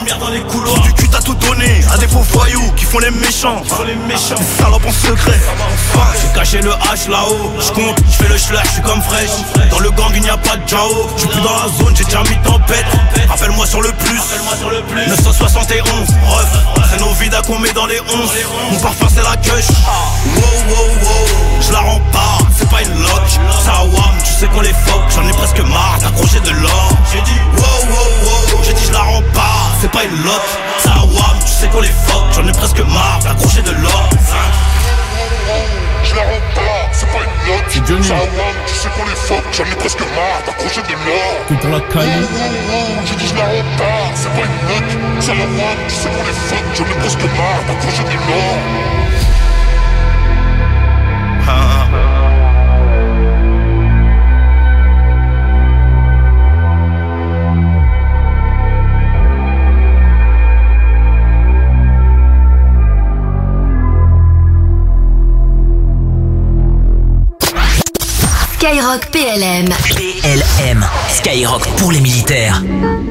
lumière dans les couloirs. Du cul t'as tout donné à des faux voyous qui font les méchants. Des salopes en secret. J'ai caché le H là-haut. J'compte, j'fais le schler, j'suis comme fraîche. Dans le gang il n'y a pas de Jao. J'suis plus dans la zone, j'ai déjà mis tempête. Rappelle-moi sur le plus 971, ref. C'est nos vidas qu'on met dans les 11. Mon parfum c'est la queuche. Wow wow wow, j'la rends pas, c'est pas une lock. Ça wam, tu sais qu'on les fuck. J'en ai presque marre d'accrocher de l'or. J'ai dit wow wow wow, j'ai dit j'la rends pas, c'est pas une lock. Ça wam, tu sais qu'on les fuck. J'en ai presque marre d'accrocher de l'or. Je la rends pas, c'est pas une note. Ça wam, tu sais qu'on les fuck. J'en ai presque marre d'accrocher de l'or. Tout pour la Cali. J'ai dit je la rends pas, c'est pas une note. Ça wam, tu sais qu'on les fuck. J'en ai presque marre d'accrocher de l'or. Skyrock PLM. PLM. Skyrock pour les militaires.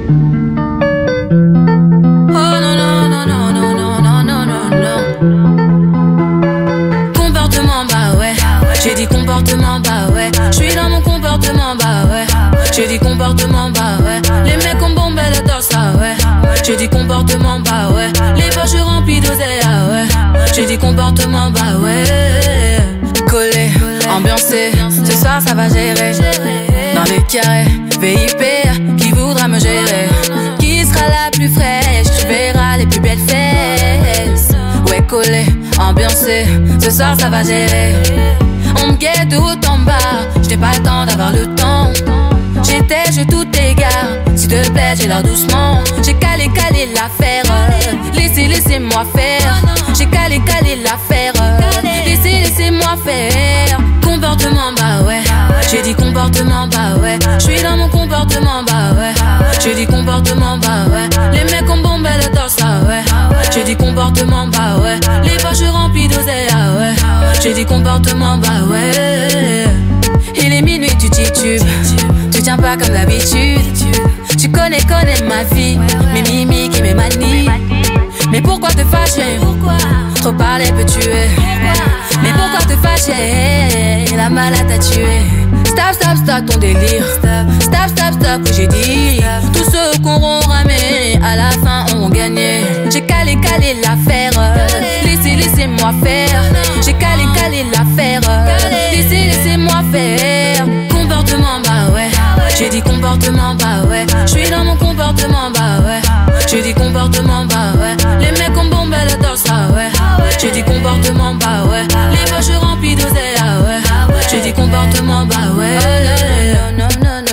J'ai dit comportement, bah ouais. J'suis dans mon comportement, bah ouais. J'ai dit comportement, bah ouais. Les mecs ont bombé le torse, ah ouais. J'ai dit comportement, bah ouais. Les poches remplies d'oseille, ah ouais. J'ai dit comportement, bah ouais. Collé, ambiancé, ce soir ça va gérer. Dans le carré, VIP, qui voudra me gérer? Qui sera la plus fraîche? Tu verras les plus belles fesses. Ouais, collé, ambiancé, ce soir ça va gérer. On me guette tout en bas, j'n'ai pas le temps d'avoir le temps. Je tout égare, s'il te plaît j'ai l'air doucement. J'ai calé l'affaire, laissez-moi faire. J'ai calé l'affaire, laissez-moi faire. Comportement bah ouais, j'ai dit comportement bah ouais. J'suis dans mon comportement bah ouais. J'ai dit comportement bah ouais. Les mecs ont bombé le torse ah ouais. J'ai dit comportement bah ouais. Les poches remplies d'oseille ah ouais. J'ai dit comportement bah ouais. Il est minuit tu titubes, tu tiens pas comme d'habitude. Tu connais ma vie, mes mimiques et mes manies. Mais pourquoi te fâcher? Trop parler peut tuer. Mais pourquoi te fâcher? La malade t'a tué. Stop ton délire. Stop que j'ai dit. Tous ceux qu'on auront ramé à la fin ont gagné. J'ai calé l'affaire. Laissez-moi faire. J'ai calé l'affaire. Laissez-moi faire. Comportement bah ouais. J'ai dit comportement bah ouais. J'suis dans mon comportement bah ouais. J'ai dit comportement bah ouais. Les mecs ont bombé le torse ah ouais. J'ai dit comportement bah ouais. Les poches remplies d'oseille ah ouais. J'ai dit comportement bah ouais. Non.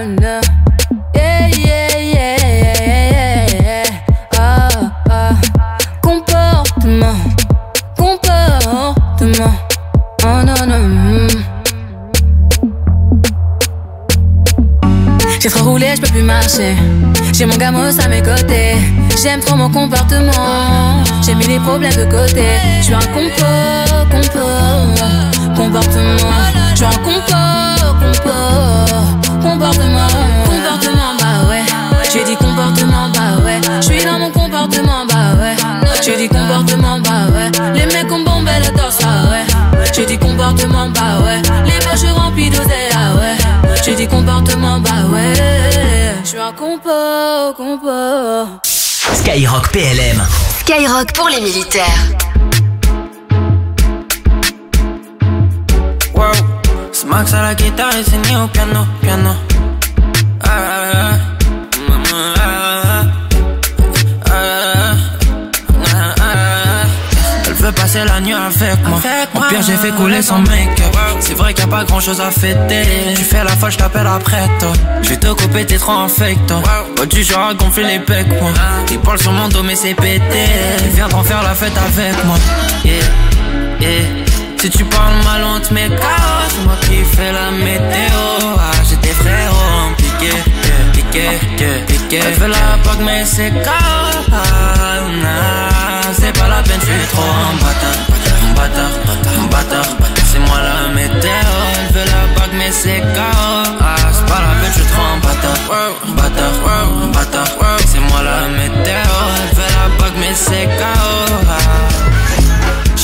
Comportement. Oh non. J'ai trop roulé, j'peux plus marcher. J'ai mon gamos à mes côtés. J'aime trop mon comportement. J'ai mis les problèmes de côté. J'suis un comportement. J'suis un comportement bah ouais. J'ai dit comportement bah ouais. J'suis dans mon comportement bah ouais. J'ai dit comportement bah ouais. Les mecs ont bombé le torse ah ouais. J'ai dit comportement bah ouais. Les poches remplies d'oseille ah ouais. J'ai dit comportement bah ouais. J'suis un compo. Skyrock PLM. Skyrock pour les militaires. Wow, c'est Max à la guitare et c'est Ni au piano. Elle veut passer la nuit avec moi. Au pire j'ai fait couler son make-up. C'est vrai qu'il y a pas grand chose à fêter. Tu fais la folle, je t'appelle après toi. Je vais te couper, t'es trop infect toi. Oh, du genre à gonfler les pecs moi. Ils parlent sur mon dos mais c'est pété. Ils viendront faire la fête avec moi. Yeah. Si tu parles mal on te met KO. C'est moi qui fais la météo. Ah j'ai des frérots en piqué. Elle veut la bague mais c'est KO. Ah, nah, c'est pas la peine, je suis trop un bâtard. C'est moi la météo. Elle veut la bague mais c'est KO. Ah c'est pas la peine, je suis trop un bâtard. C'est moi la météo. Elle veut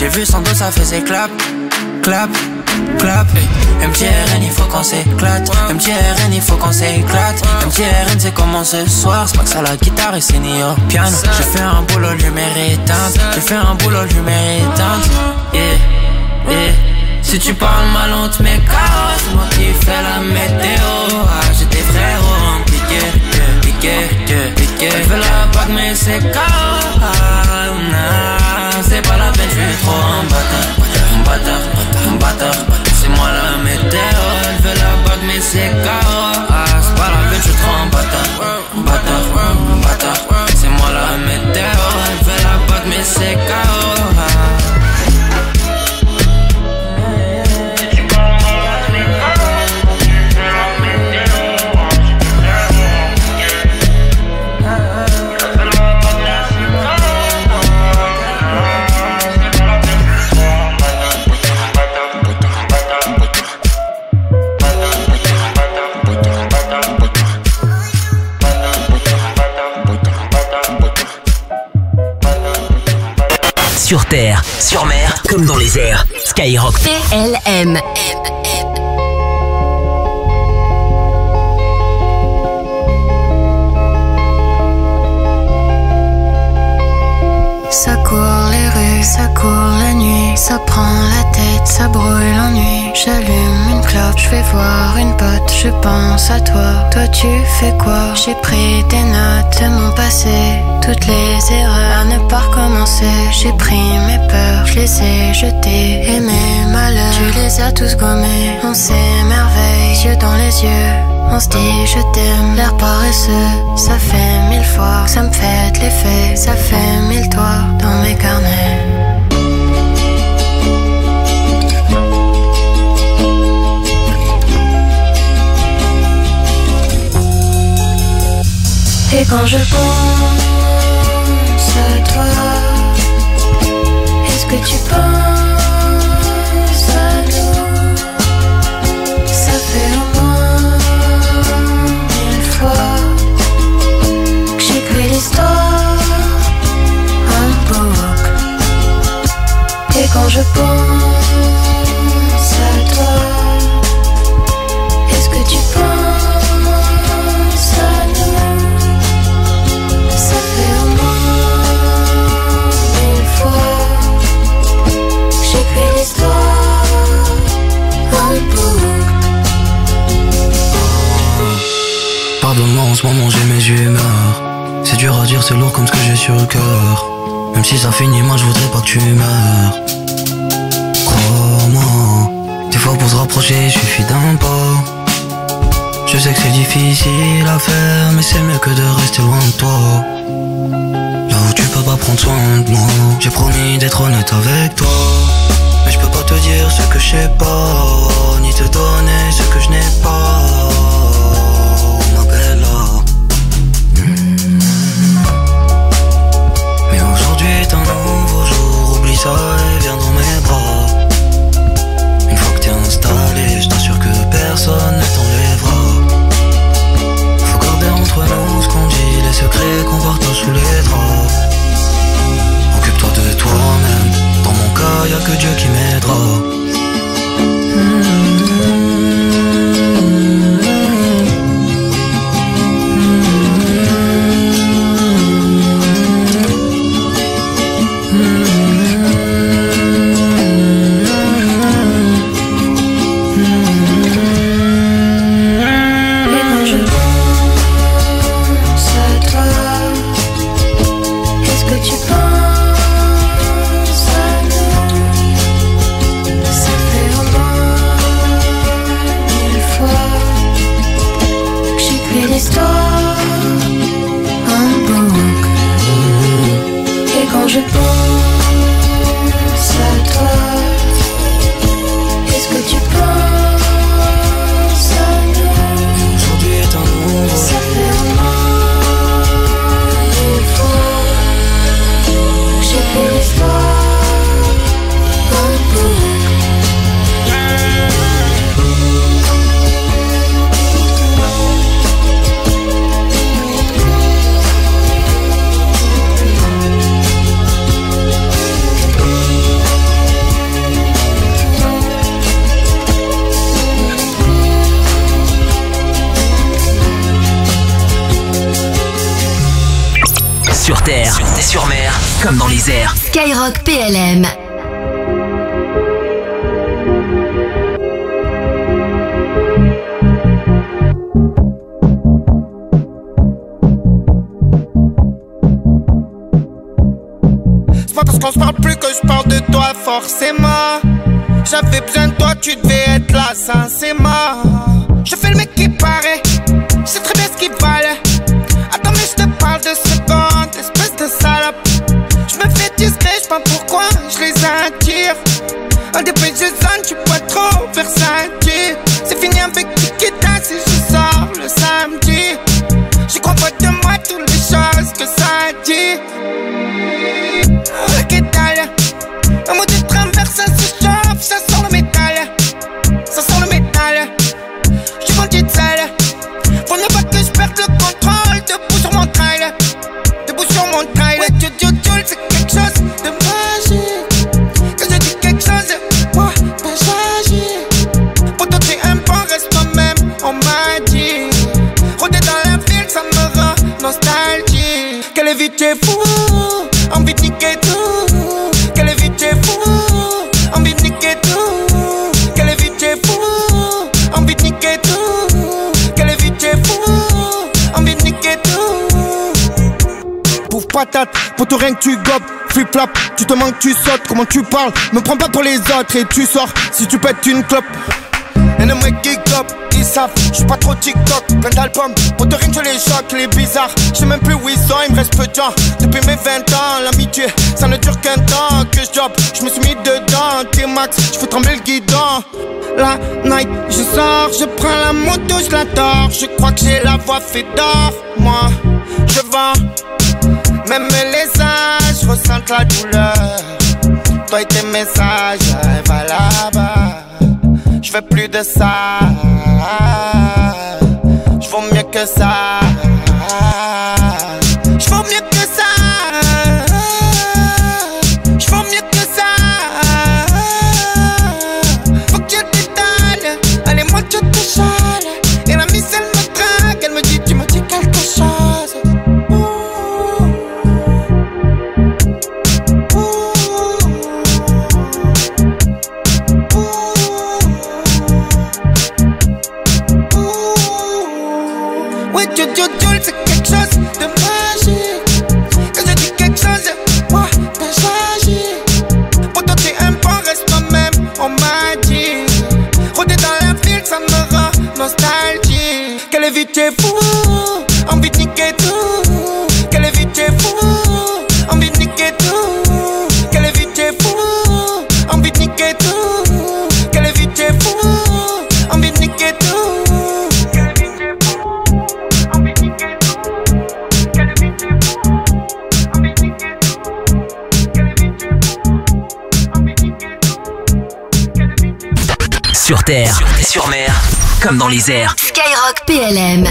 vu son dos, ça faisait clap, clap, clap. MTRN, il faut qu'on s'éclate. MTRN, il faut qu'on s'éclate. MTRN, c'est comment ce soir. C'est pas que ça la guitare et c'est ni au piano. J'ai fait un boulot, lumière éteinte. J'ai fait un boulot, lumière éteinte. Yeah, yeah. Si tu parles mal, on te met KO. C'est moi qui fais la météo. Ah, j'ai des frérots, piqué. Elle fait la bague, mais c'est KO. Ah, nah, c'est pas la peine, je suis trop un bâtard. C'est moi la météo. Elle fait la bague, mais c'est KO. Ah, c'est pas la peine, je suis trop un bâtard. C'est moi la météo. Elle fait la bague, mais c'est KO. Sur terre, sur mer, comme dans les airs. Skyrock PLM. Ça court les rues, ça court la nuit, ça prend la tête, ça brûle l'ennui. J'allume une clope, je vais voir une pote, je pense à toi. Toi tu fais quoi? J'ai pris des notes de mon passé, toutes les erreurs à ne pas recommencer. J'ai pris mes peurs, je les ai jetées, et mes malheurs, tu les as tous gommés. On s'émerveille, yeux dans les yeux, on se dit je t'aime, l'air paresseux. Ça fait 1000 fois que ça me fait de l'effet, ça fait 1000 toits dans mes carnets. Et quand je pense à toi, est-ce que tu penses à nous? Ça fait au moins 1000 fois que j'écris l'histoire en boucle. Et quand je pense à toi, est-ce que tu penses à nous? Pardonne-moi, en ce moment j'ai mes humeurs. C'est dur à dire, c'est lourd comme ce que j'ai sur le cœur. Même si ça finit, moi je voudrais pas que tu meurs. Crois-moi, des fois pour se rapprocher, il suffit d'un pas. Je sais que c'est difficile à faire, mais c'est mieux que de rester loin de toi. Là où tu peux pas prendre soin de moi. J'ai promis d'être honnête avec toi, mais je peux pas te dire ce que je sais pas, ni te donner ce que je n'ai pas. Ma bella. Mais aujourd'hui est un nouveau jour, oublie ça et viens dans mes bras. Une fois que t'es installé, je t'assure que personne ne t'enlèvera. Faut garder entre nous ce qu'on dit, les secrets qu'on partage sous les draps. Occupe-toi de toi-même, dans mon cas y'a que Dieu qui m'aidera. Sur terre, sur mer, comme dans les airs. Skyrock PLM. C'est pas parce qu'on se parle plus que je parle de toi forcément. J'avais besoin de toi, tu devais être là sincèrement. Je fais le mec qui paraît, je sais très bien ce qu'il valait. Attends mais je te parle de secondes, espèce de salope. Je me fais discret, je sais pas pourquoi je les attire. Un dépêche de zone, tu peux trop versatile. C'est fini avec Tikita si je sors le samedi. Je crois pas de moi toutes les choses que ça dit. Ok t'as un mot de traverse, ça se chauffe, ça sent le métal. Ça sent le métal. J'suis vendu de sale. Faut ne pas que je perde le contrôle. Debout sur mon trail. Debout sur mon trail. Ouais, c'est quelque chose de magique. Quand je dis quelque chose, moi, ben j'agis. Pour toi, t'es un bon, reste toi-même, on m'a dit. Rôder dans la ville, ça me rend nostalgique. Quelle vie t'es fou, envie de niquer tout. Quelle vie t'es fou, envie de niquer tout. Quelle vie t'es fou, envie de niquer tout. Quelle vie t'es fou, envie de niquer tout. Pauvre patate, pour tout rien que tu gobes. Flip-flap, tu te manques, tu sautes. Comment tu parles, me prends pas pour les autres. Et tu sors, si tu pètes une clope. Et ne me geek up, ils savent, j'suis pas trop TikTok. Plein d'albums, pour te rien que je les choque, les bizarres. J'sais même plus où ils sont, il me reste peu de temps. Depuis mes 20 ans, l'amitié, ça ne dure qu'un temps que je job. J'me suis mis dedans, T-Max, j'fais trembler le guidon. La night, je sors, je prends la moto, je la tords. Je crois que j'ai la voix fait d'or. Moi, je vends, même les âges ressentent la douleur. Toi et tes messages, va là-bas. Je veux plus de ça. Je vaux mieux que ça. Je vaux mieux que ça. Je vaux mieux que ça. Faut que je t'étale. Allez, moi je te chale. Et la miss elle me drague. Elle me dit tu me dis quelque chose. C'est quelque chose de magique. Quand je dis quelque chose, moi, ben j'agis. Pour toi t'es un bon, reste toi-même, on m'a dit. Rôder dans la ville, ça me rend nostalgique. Quelle vie t'es fou, envie de niquer tout. Quelle vie t'es fou, envie de niquer tout. Quelle vie t'es fou, envie de niquer tout. Quelle vie t'es fou, envie de niquer tout. Sur terre, sur mer, comme dans les airs. Skyrock PLM.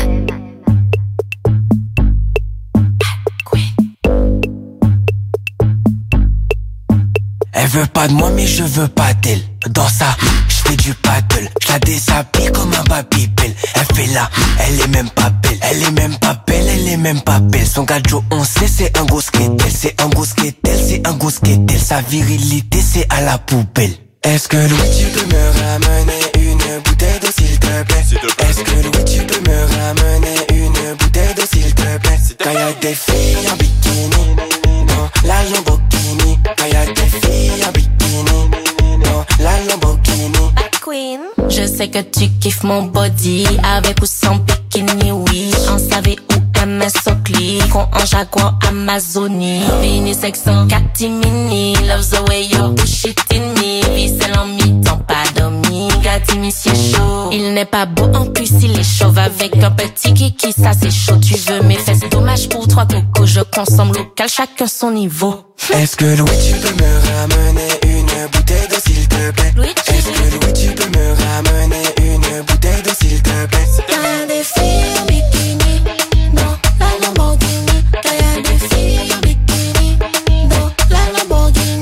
Elle veut pas de moi mais je veux pas d'elle. Dans ça, je fais du paddle. Je la déshabille comme un babybel. Elle fait là, elle est même pas belle. Elle est même pas belle, elle est même pas belle. Son gadjo on sait c'est un gros skatel. C'est un gros skatel, c'est un gros skatel. Sa virilité c'est à la poubelle. Est-ce que Louis tu peux me ramener une bouteille d'eau s'il te plaît? Est-ce que Louis tu peux me ramener une bouteille d'eau s'il te plaît? Quand y'a des filles en bikini, non, la Lamborghini. Quand y'a des filles en bikini, non, la Lamborghini. Queen, je sais que tu kiffes mon body, avec ou sans bikini, oui. En SAV ou MS au clic, on en Jaguar Amazonie. Fini section catimini, love the way you push it in me. Vicelle en mi-temps, pas dormi, gâti monsieur chaud. Il n'est pas beau en plus, il est chauve avec un petit kiki, ça c'est chaud. Tu veux mes fesses, dommage pour 3 cocos, je consomme local, chacun son niveau. Est-ce que Louis tu peux me ramener une bouteille d'eau s'il te plaît? Est-ce que Louis tu peux me ramener une bouteille d'eau s'il te plaît? T'as des filles en bikini, non, la Lamborghini. T'as des filles en bikini, non, la Lamborghini.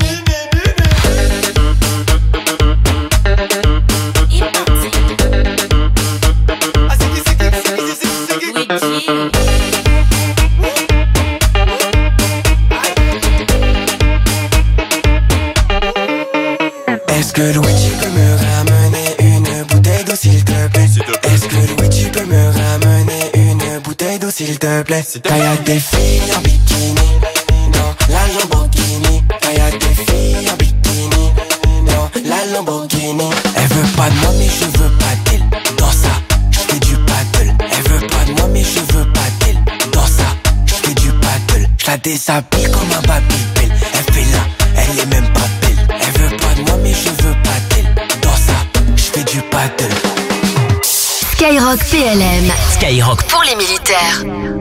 que Louis tu peux me ramener une bouteille d'eau s'il te plaît? Est-ce que Louis tu peux me ramener une bouteille d'eau s'il te plaît? Quand y'a des filles en bikini dans la Lamborghini, quand y'a des filles en bikini dans la Lamborghini. Elle veut pas de moi mais je veux pas d'elle. Dans ça, j'fais du paddle. Elle veut pas de moi mais je veux pas d'elle. Dans ça, j'fais du paddle. J'la déshabille comme un Babybel. Elle fait là, elle est même pas belle. Elle veut pas de moi mais je veux pas d'elle. Dans ça, j'fais du paddle. Skyrock PLM. Skyrock pour les militaires.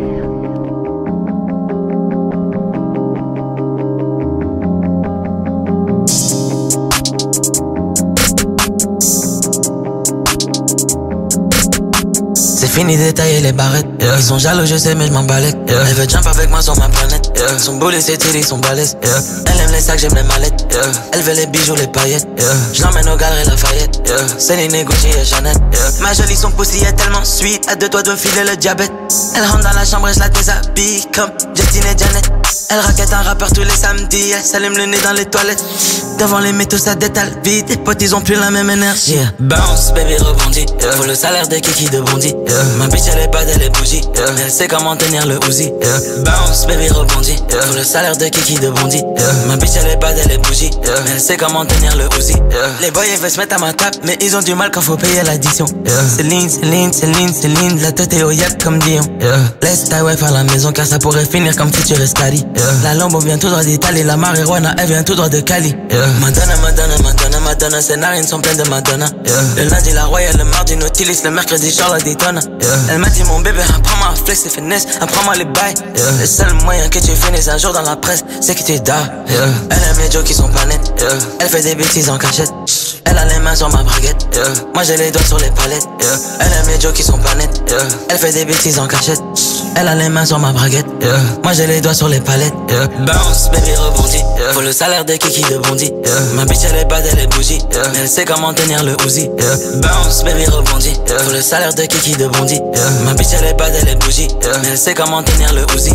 C'est fini d'étailler les barrettes, Ils sont jaloux je sais mais je m'en balèque, Elle veut jump avec moi sur ma planète, Son boule et ses titties sont balèzes, Elle aime les sacs, j'aime les mallettes, Elle veut les bijoux, les paillettes, Je l'emmène au galeries Lafayette, Céline, Gucci et Chanel, Ma jolie son pussy est tellement sweet, à deux doigts de filer le diabète. Elle rentre dans la chambre et je la déshabille comme Justine et Janet. Elle raquette un rappeur tous les samedis, elle s'allume le nez dans les toilettes. Devant les métaux ça détale vite, les potes ils ont plus la même énergie. Bounce baby rebondit, faut le salaire de Kiki de Bondy. Ma bitch elle est bad, elle est bougie, elle sait comment tenir le Uzi. Bounce baby rebondit, faut le salaire de Kiki de Bondy. Ma bitch elle est bad, elle est bougie, elle sait comment tenir le Uzi. Les boys ils veulent se mettre à ma table, mais ils ont du mal quand faut payer l'addition. Céline, Céline, Céline, Céline, la tête est au yacht comme Dion. Laisse ta wife à la maison car ça pourrait finir comme futur Escali. La Lambo vient tout droit d'Italie, la marijuana elle vient tout droit de Cali. Madonna, Madonna, Madonna, Madonna, ses narines sont pleines de Madonna. Le lundi la Royale, le mardi Nautilus, le mercredi Charlotte Daytona. Elle m'a dit mon bébé, apprends-moi à flex et finesse, apprends-moi les bails. Le seul moyen que tu finisses un jour dans la presse, c'est que tu dors. Elle aime les jokes qui sont pas nets, elle fait des bêtises en cachette. Elle a les mains sur ma braguette, moi j'ai les doigts sur les palettes. Elle aime les jokes qui sont pas nets, elle fait des bêtises en cachette. Elle a les mains sur ma braguette, moi j'ai les doigts sur les palettes. Bounce, baby rebondit, faut le salaire de Kiki de Bondy. Ma bitch elle est bad, elle est bougie, elle sait comment tenir le Uzi. Bounce, baby rebondit, faut le salaire de Kiki de Bondy. Ma bitch elle est bad, elle est bougie, elle sait comment tenir le Uzi.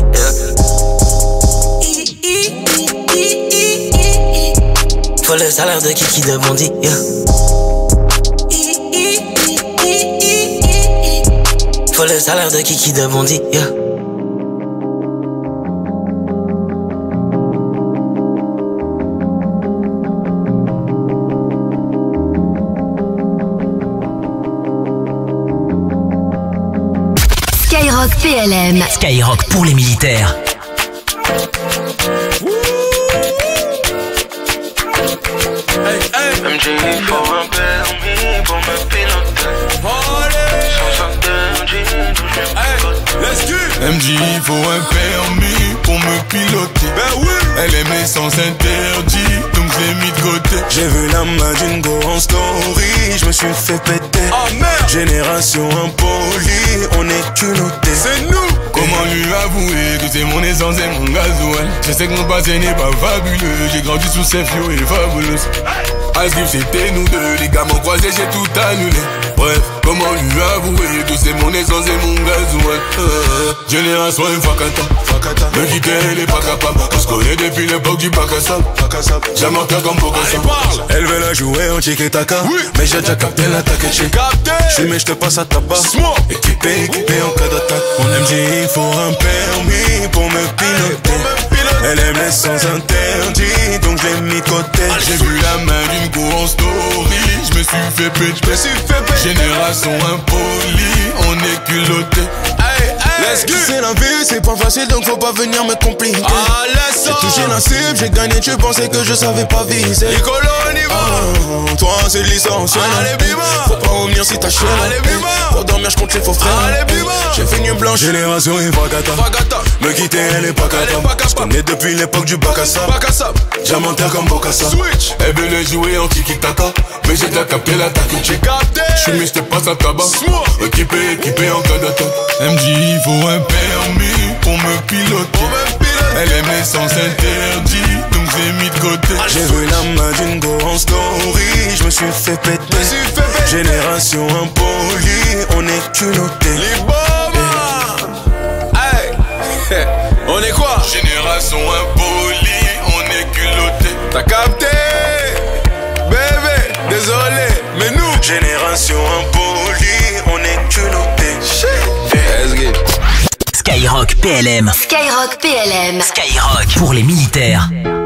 Faut le salaire de Kiki de Bondy. Faut le salaire de Kiki de Bondy. Skyrock PLM. Skyrock pour les militaires. MJ, il faut un permis pour me piloter. Sans interdit, d'où je me MJ, il faut un permis pour me piloter. Ben oui. Elle aimait sans interdit, donc je l'ai mis de côté. J'ai vu la main d'une go en story, je me suis fait péter. Oh merde. Génération impolie, on est culotté. C'est nous. Comment lui avouer que c'est mon essence et mon gasoil? Je sais que mon passé n'est pas fabuleux, j'ai grandi sous ces fio et fabuleuse. Asgrif c'était nous deux, les gars m'ont croisé, j'ai tout annulé. Bref, comment lui avouer que c'est mon essence et mon gasoil? Génération Fakata, me quitter elle est pas capable. On se connaît depuis l'époque du bac à sable. J'aime un cœur comme Bokassa. Elle veut la jouer en tiki-taka, mais j'ai déjà capté l'attaque. J'suis mais j'te passe à tabac. Équipé en cas d'attaque. Mon MJ il faut un permis pour me piloter. Elle aime les sans interdit, donc je l'ai mis de côté. J'ai vu la main d'une go en story, je me suis fait péter. Génération impolie, on est culotté. C'est la vie, c'est pas facile donc faut pas venir me compliquer. J'ai touché la cible, j'ai gagné, tu pensais que je savais pas viser. Toi c'est licencieux. Faut pas revenir si t'as chier. Pour dormir je compte les faux frères. J'ai fait nuit blanche. Génération et Fakata, me quitter elle est pas capable. J'connais depuis l'époque du bac à sable. Diamantaire comme Bokassa. Elle veut les jouer en tiki-taka, mais j'ai déjà capté l'attaque. J'suis mais j'te passe à tabac. Équipé en cas d'attaque. MJ il faut un permis pour me piloter. Elle aime les sens interdits, donc j'ai mis de côté. J'ai vu la main d'une go en story, je me suis fait péter. Génération impolie, on est culotté. On est quoi? Génération impolie, on est culotté. T'as capté? Bébé. Mission impolie, on est culotté. Skyrock PLM. Skyrock PLM. Skyrock pour les militaires.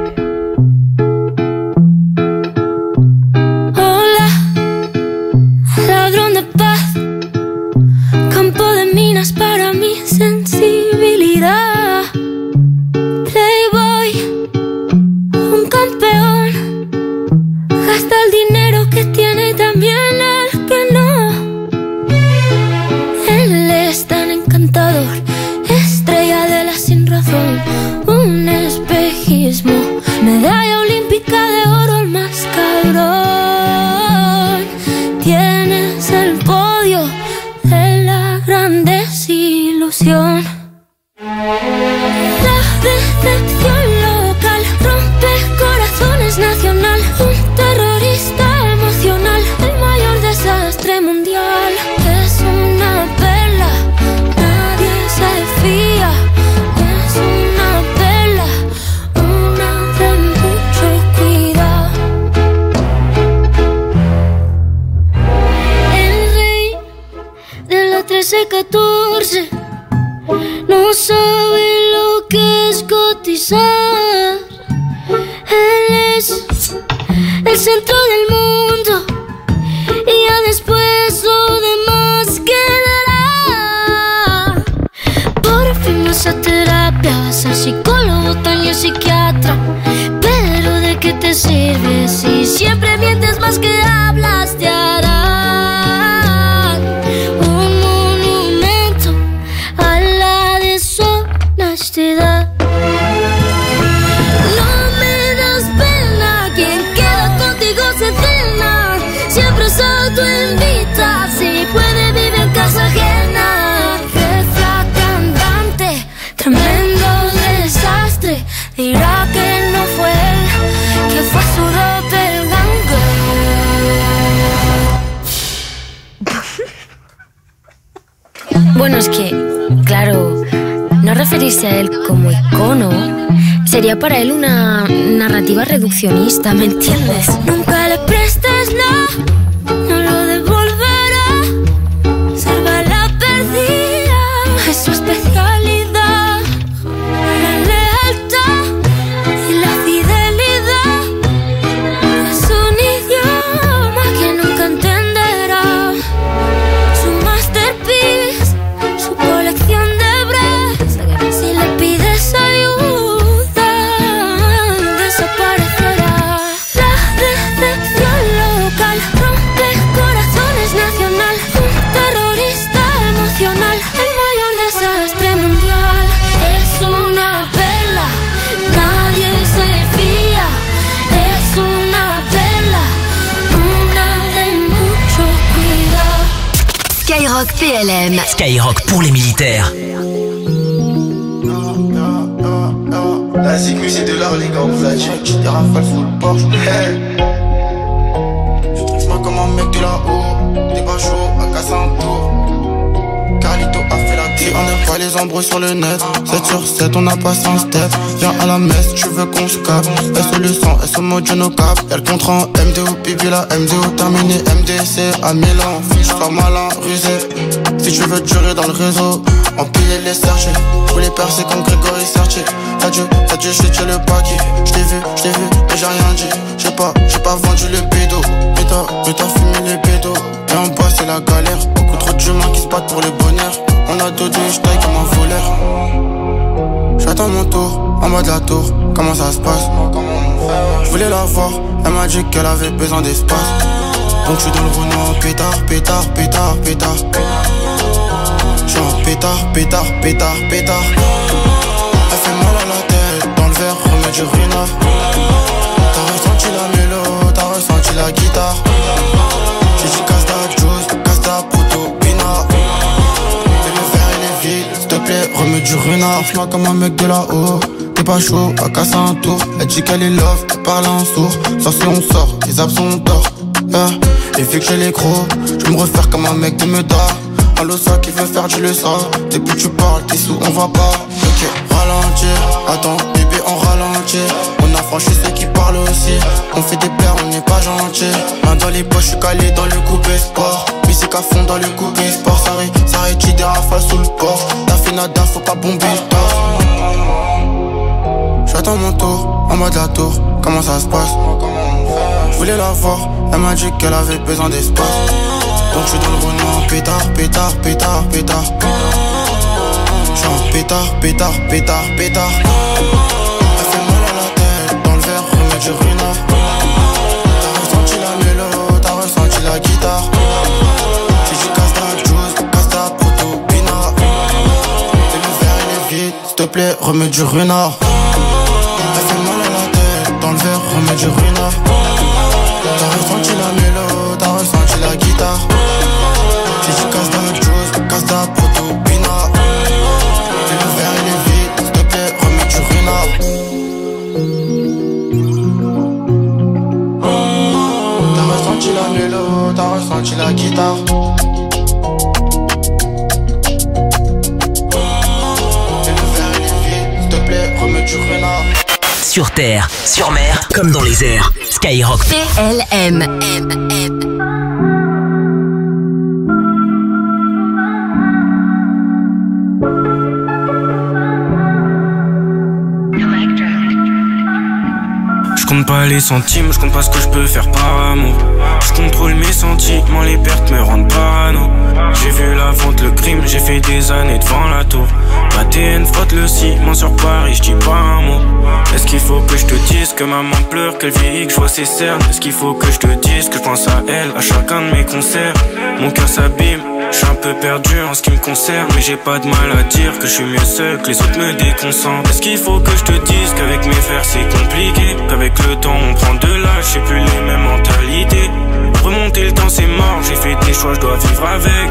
Hola, ladrón de paz, campo de minas para mi sensibilidad. Playboy, un campeón, gasta el dinero que tiene y también el que no. Él es tan encantador, estrella de la sin razón, un espejismo, medalla olímpica de oro, el más cabrón. Tienes el podio de la gran desilusión. La decepción local rompe corazones nacional, un terrorista emocional, el mayor desastre mundial. Es una perla, nadie se fía. Es una perla, una de mucho cuidado. El rey de la 13-14 no sabe lo que es cotizar. Él es el centro del mundo y ya después lo demás quedará. Por fin vas a terapia, vas al psicólogo, también psiquiatra. Pero ¿de qué te sirve si siempre mientes más que hablas? Te harán un monumento a la deshonestidad. No me das pena, quien queda contigo se cena. Siempre se autoinvita, si puede vive en casa ajena. Jefa cantante, tremendo desastre. Dirá que no fue él, que fue su doppelganger. Bueno, es que, claro, no referirse a él como icono sería para él una narrativa reduccionista, ¿me entiendes? Nunca le prestes nada, no lo devolverá. Ser bala perdida es su especialidad. La lealtad y la fidelidad es un idioma que nunca entenderá. Su masterpiece, su colección de breves. Si le pides ayuda, desaparecerá. La decepción local rompe corazones nacional, un terrorista emocional, el mayor desastre mundial. Es una perla, nadie se fía. Es una perla, una de mucho cuidado. Skyrock PLM. Skyrock pour les militaires. La sécu c'est de l'art les gars, on vous a dit. J'ai des rafales full Porsche. Hey. Je trouve moi comme un mec de là-haut. Des bas chauds à casser un tour. Carlito a fait la tire. On n'a pas les embrouilles sur le net. 7 sur 7 on a passé un step. Viens à la messe, tu veux qu'on se capte. S le sang, S au mode no cap. Y'a le contrat en MDO, pipi la MDO. Terminé MDC à Milan. Fiche pas malin, rusé. Si tu veux durer dans le réseau, empiler les sergés. Tous les percer comme Grégory Sertier. T'as dû j'ai tué le paquet. J't'ai vu, mais j'ai rien dit. J'ai pas vendu le bédo. Mais t'as fumé les bédos. Et en bas c'est la galère. Beaucoup trop d'humains qui se battent pour le bonheur. On a deux j'taille comme un voleur. J'attends mon tour, en bas de la tour. Comment ça se passe? Je voulais la voir, elle m'a dit qu'elle avait besoin d'espace. Donc j'suis dans le Renault, pétard. J'suis en pétard. Elle fait mal à la tête, dans le verre, remets du ruinard. T'as ressenti la mélo, t'as ressenti la guitare. J'ai dit casse ta juice, casse ta proto, pinard. Et le verre il est vide, s'il te plaît, remets du ruinard. Fais-moi comme un mec de là-haut, t'es pas chaud, à casser un tour. Elle dit qu'elle est love, elle parle en sourd. Sauf si on sort, les absents tort. Et vu que j'ai les crocs, je me refaire comme un mec de Meda. Un losa qui veut faire du leçon. Depuis tu parles, t'es sous, on va pas. Ok, ralentir, attends, bébé on ralentit. On a franchi ceux qui parlent aussi. On fait des paires, on n'est pas gentil. Main dans les poches, j'suis calé dans le coupé sport. à fond dans les cookies sport. Ça rétire des rafales sous le port. T'as fait nada, faut pas bomber le torse. J'attends mon tour, en mode la tour. Comment ça se passe? Je voulais la voir, elle m'a dit qu'elle avait besoin d'espace. Donc je suis dans le Renault, pétard, pétard, pétard, pétard. J'suis en pétard, pétard, pétard, pétard. Elle fait mal à la tête, dans le verre, remets du renard. T'as ressenti la mélo, t'as ressenti la guitare. J'ai dit casse ta juice, casse ta proto, pina. Et le verre il est vide, s'il te plaît, remets du renard. Elle fait mal à la tête, dans le verre, remets du renard. T'as ressenti la mélo, t'as ressenti la guitare. J'ai dit casse ta juice, casse ta proto, pina. Et le verre il est vide, s'il te plaît, remets du renard. T'as ressenti la mélo, t'as ressenti la guitare. Et le verre il est vide, s'il te plaît, remets du renard. Sur terre, sur mer, comme dans les airs. Skyrock PLM. Je compte pas les centimes, je compte pas ce que je peux faire par amour. Je contrôle mes sentiments, les pertes me rendent parano. J'ai vu la vente, le crime, j'ai fait des années devant la tour. Ma TN frotte le ciment sur Paris, je dis pas un mot. Est-ce qu'il faut que je te dise que maman pleure, qu'elle vieillit, que je vois ses cernes? Est-ce qu'il faut que je te dise que je pense à elle, à chacun de mes concerts? Mon cœur s'abîme, je suis un peu perdu en ce qui me concerne. Mais j'ai pas de mal à dire que je suis mieux seul, que les autres me déconcentrent. Est-ce qu'il faut que je te dise qu'avec mes frères c'est compliqué, qu'avec le temps on prend de l'âge, j'ai plus les mêmes mentalités. Remonter le temps c'est mort, j'ai fait des choix, je dois vivre avec.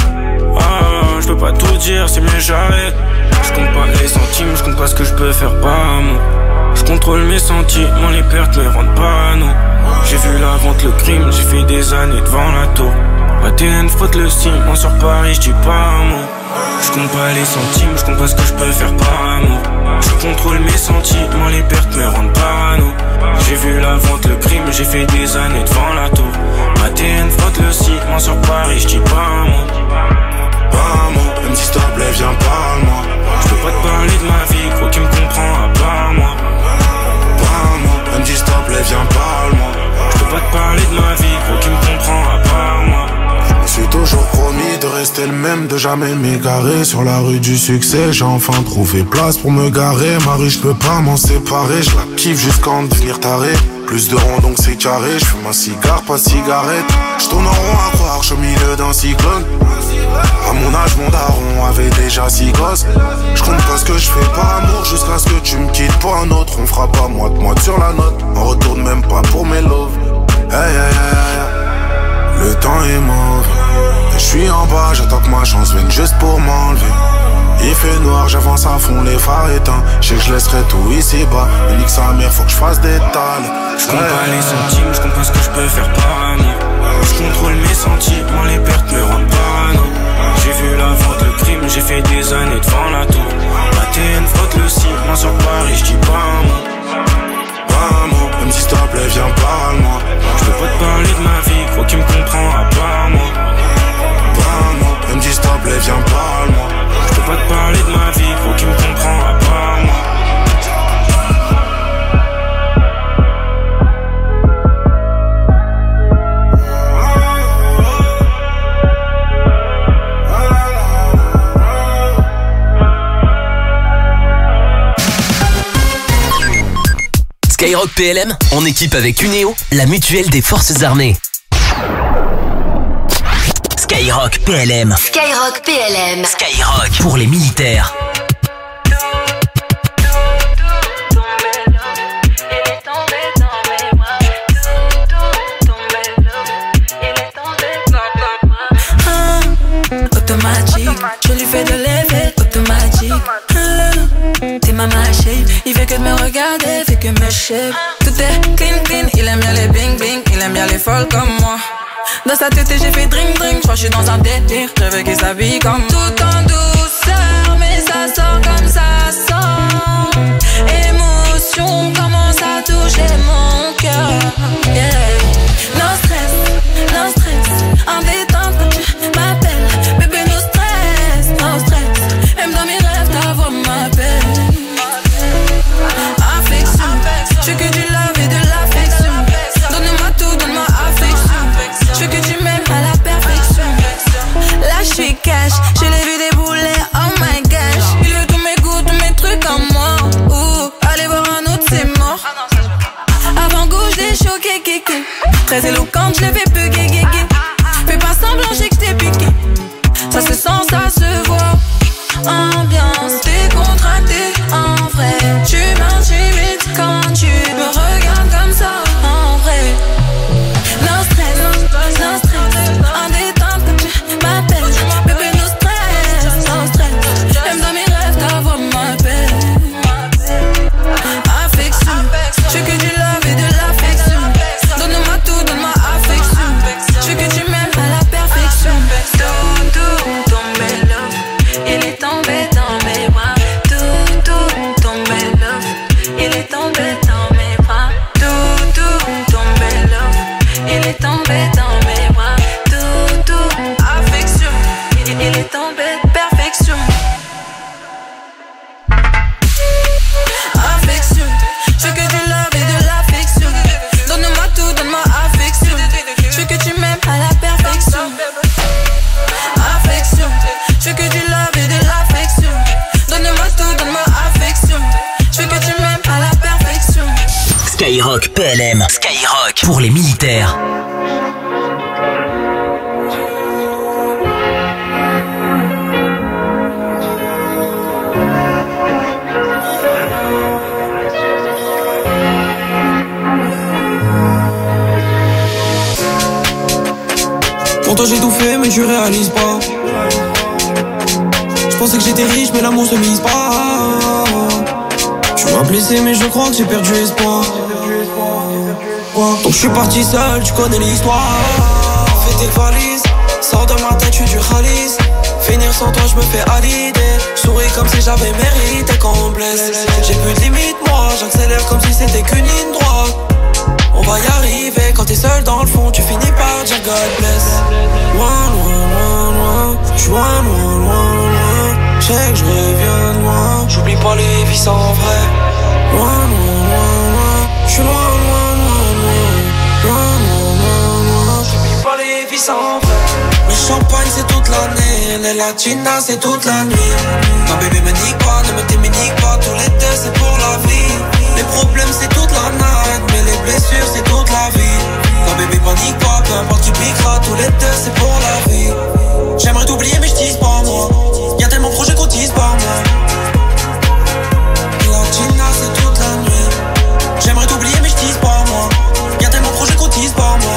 Ah, je peux pas tout dire, c'est mieux j'arrête. Je compte pas les centimes, je compte pas ce que je peux faire par amour. Je contrôle mes sentiments, les pertes me rendent parano. J'ai vu la vente, le crime, j'ai fait des années devant la tour. La TN frotte le ciment sur Paris, je dis pas un mot. Je compte pas les centimes, je compte pas ce que je peux faire par amour. Je contrôle mes sentiments, les pertes me rendent parano. J'ai vu la vente, le crime, j'ai fait des années devant la tour. Ma TN frotte le ciment sur Paris, je dis pas un mot. Pas un mot, elle me dit s'il te plaît, viens parle-moi. Je peux pas te parler de ma vie, gros qui me comprend à part moi. Pas un mot, elle me dit s'il te plaît, viens parle-moi. Je peux pas te parler de ma vie, gros qui me comprend à part moi. Je me suis toujours promis de rester le même, de jamais m'égarer. Sur la rue du succès, j'ai enfin trouvé place pour me garer. Marie, je peux pas m'en séparer, je la kiffe jusqu'à en devenir taré. Plus de ronds donc c'est carré, je fume un cigare, pas de cigarette. Je tourne en rond à croire, je suis au milieu d'un cyclone. À mon âge, mon daron avait déjà 6 gosses. Je compte pas ce que je fais par amour, jusqu'à ce que tu me quittes pour un autre. On fera pas moite-moite sur la note, on retourne même pas pour mes loves. Hey, hey, hey, hey. Le temps est mauvais, et je suis en bas, j'attends que ma chance vienne juste pour m'enlever. Il fait noir, j'avance à fond, les phares éteints. Je sais que je laisserai tout ici bas, mais nique sa mère, faut que je fasse des tales. Je compte pas les centimes, je compte pas ce que je peux faire par amour. Je contrôle mes sentiments, les pertes me rendent parano. J'ai vu la vente, le crime, j'ai fait des années devant la tour. Ma TN frotte le ciment sur Paris, je dis pas un mot. Pas un mot, elle me dit s'il te plaît, viens parle-moi. Je peux pas te parler de ma vie, gros qui me comprend à part moi. Pas un mot, elle me dit s'il te plaît, viens parle-moi. Je peux pas te parler de ma vie, gros qui me comprend à part moi. Skyrock PLM, en équipe avec Uneo, la mutuelle des forces armées. Skyrock PLM. Skyrock PLM. Skyrock pour les militaires. Automatique, je lui fais de l'effet automatique. T'es ma shape, il fait que de me regarder, fait que me shape. Tout est clean clean, il aime bien les bling bling, il aime bien les folles comme moi. Dans sa tête j'ai fait drink drink, j'crois que je suis dans un délire, je veux qu'il s'habille comme moi. Tout en douceur, mais ça sort comme ça sort. Émotion commence à toucher mon cœur, yeah. No stress, en détente quand tu très éloquente, je l'ai fait bugger, guégué. Fais pas semblant, j'ai que t'es piqué. Ça se sent, ça se voit. Ambiance décontractée, en vrai. Tu m'intimides quand tu me regardes comme ça, en vrai. No stress, no stress. En détente quand tu m'appelles. Bébé, no stress, no stress. Même dans mes rêves, ta voix m'appelle. Affection, je veux que du love et de l'affection. Donne-moi tout, donne-moi affection. Je veux que tu m'aimes à la perfection. Tout tombé love, il est tombé dans mes bras. Tout tombé love, il est tombé dans mes bras. Tout tombé love, il est tombé dans mes bras. Tout affection, il est tombé perfection. Affection, je veux que du love et de l'affection. Donne-moi tout, donne-moi affection. Je veux que tu m'aimes à la perfection. Affection, je veux que du love et de l'affection. Donne-moi tout, donne-moi affection. Je veux que tu m'aimes à la perfection. Skyrock PLM. Skyrock pour les militaires. Pour toi j'ai tout fait mais tu réalises pas. Je pensais que j'étais riche mais l'amour se mise pas. Tu m'as blessé mais je crois que j'ai perdu espoir. Donc je suis parti seul, tu connais l'histoire. Fais tes valises, sors de ma tête, je suis du Khalis. Finir sans toi je me fais à l'idée. Je souris comme si j'avais mérité qu'on me blesse. J'ai plus de limite moi, j'accélère comme si c'était qu'une ligne droite. On va y arriver, quand t'es seul dans le fond, tu finis par dire God bless. Loin, loin, loin, loin, j'suis loin, loin, loin, loin. J'sais que j'reviens de loin, j'oublie pas les vies sans vrai. Loin, loin, loin, loin, j'suis loin, loin, loin, loin. Loin, loin, loin, loin, j'oublie pas les vies sans vrai. Le champagne c'est toute l'année, les latinas c'est toute la nuit. Ma bébé me nique pas, ne me t'éminique pas, tous les deux c'est pour la vie. Les problèmes c'est toute la night, mais les blessures c'est toute la vie. Non bébé panique pas, peu importe qui piquera, tous les deux c'est pour la vie. J'aimerais t'oublier mais j'tise pas moi, y'a tellement de projets qu'on tise pas moi. Latina c'est toute la nuit. J'aimerais t'oublier mais j'tise pas moi, y'a tellement de projets qu'on tise pas moi.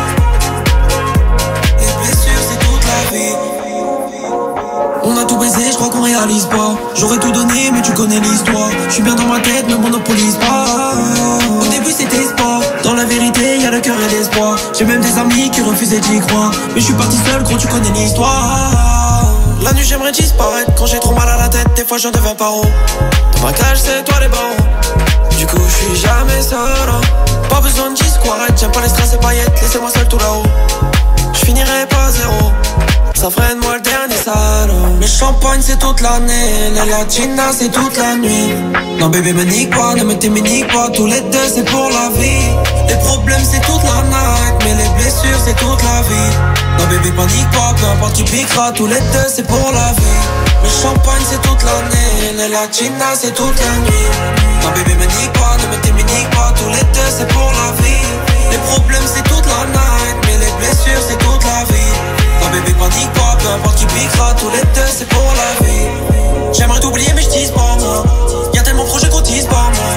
Les blessures c'est toute la vie. On a tout baisé, je crois qu'on réalise pas. J'aurais tout donné, mais tu connais l'histoire. Je suis bien dans ma tête, ne monopolise pas. Au début c'était sport, dans la vérité y'a le cœur et l'espoir. J'ai même des amis qui refusaient d'y croire. Mais je suis parti seul, gros tu connais l'histoire. La nuit j'aimerais disparaître, quand j'ai trop mal à la tête, des fois j'en deviens paro. Dans ma cage c'est toi les barreaux. Du coup je suis jamais seul, hein. Pas besoin de disquarette, j'aime pas les stress et paillettes. Laissez-moi seul tout là-haut, je finirai pas zéro. Ça freine moi le dernier salaud. Le champagne c'est toute l'année, les latinas c'est toute la nuit. Non bébé me nique pas, ne me t'éminique pas, tous les deux c'est pour la vie. Les problèmes c'est toute la night, mais les blessures c'est toute la vie. Non bébé panique pas, peu importe qui piquera, tous les deux c'est pour la vie. Le champagne c'est toute l'année, les latinas c'est toute la nuit. Non bébé me nique pas, ne me t'éminique pas, tous les deux c'est pour la vie. Les problèmes c'est toute la night, mais les blessures c'est toute la vie. Non bébé panique pas, peu importe qui piquera, tous les deux c'est pour la vie. J'aimerais t'oublier mais j'tise pas moi, y'a tellement de projets qu'on tise pas moi.